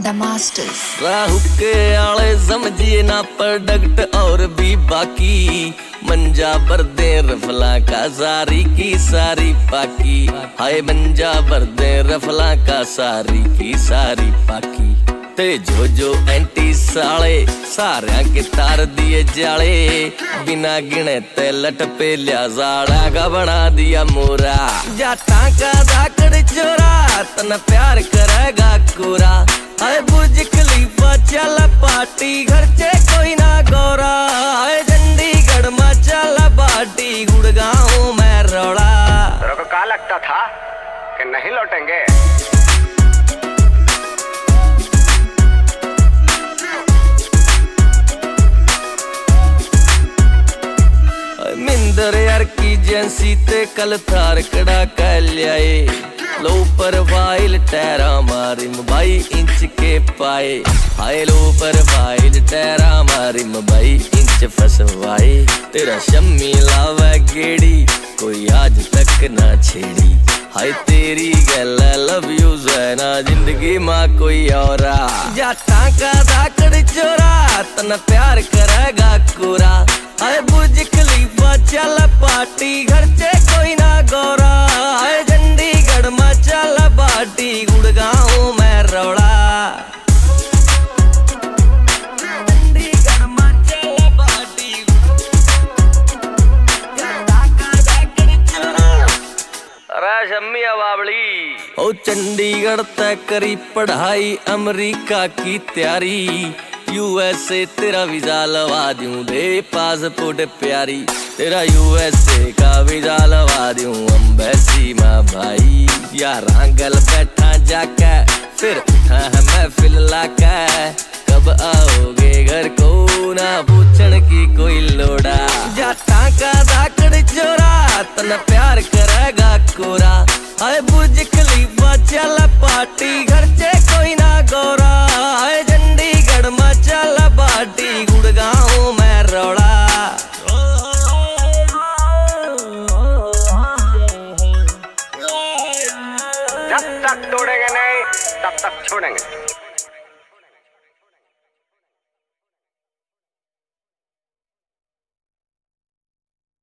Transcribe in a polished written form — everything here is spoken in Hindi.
the masters। राहु के आले समझिए ना प्रोडक्ट और भी बाकी मंजा भर दे रफला का सारी की सारी पाकी। हाय मंजा भर दे रफला का सारी की सारी पाकी। ते जो एंटी साले सारे के तार दिए जाले बिना गिने ते लट पे लिया जाड़ा का बना दिया मोरा। जाटा का धाकड़ चोरा तना प्यार करेगा कोरा। हाय बुर्ज खलीफा चल पार्टी घर चे कोई ना गोरा। हाय चंडीगढ़ में चल पार्टी गुड़गांव में रोड़ा। तेरे को क्या लगता था कि नहीं लौटेंगे? मिंदर यार की एजेंसी ते कल थार कड़ा कह लियाए। लो प्रोफाइल टैरा मारी 22 इंच के पाए। हाय लो प्रोफाइल टैरा मारी 22 इंच फसवाए। तेरा शम्मी लावा गेड़ी कोई आज तक ना छेड़ी। हाय तेरी गल लव यू ना जिंदगी माँ कोई और। जाटा का धाकड़ चोरा तना प्यार करेगा कोरा। हाय बुर्ज खलीफा चल पार्टी घर चे कोई ना गोरा। हाय चंडीगढ़ में चल पार्टी गुड़गांव में रोड़ा। चंडीगढ़ में चल पार्टी अरे शम्मी बावली। ओ चंडीगढ़ तक करी पढ़ाई अमेरिका की तैयारी। यूएसए तेरा वीजा लवा दूं दे पासपोर्ट प्यारी। तेरा यूएसए का वीजा लवा दूं एम्बेसी में भाई। यार गल बैठा जाके फिर उठा है महफिल लाके। कब आओगे घर को ना पूछन की कोई लोड़ा। जाटा का धाकड़ चोरा तना प्यार करेगा कोरा। हाय बुर्ज खलीफा चल पार्टी घर चे कोई ना गोरा। हाय चंडीगढ़ में चल पार्टी गुड़गांव में रोड़ा। जब तक तोड़ेंगे नहीं तब तक छोड़ेंगे।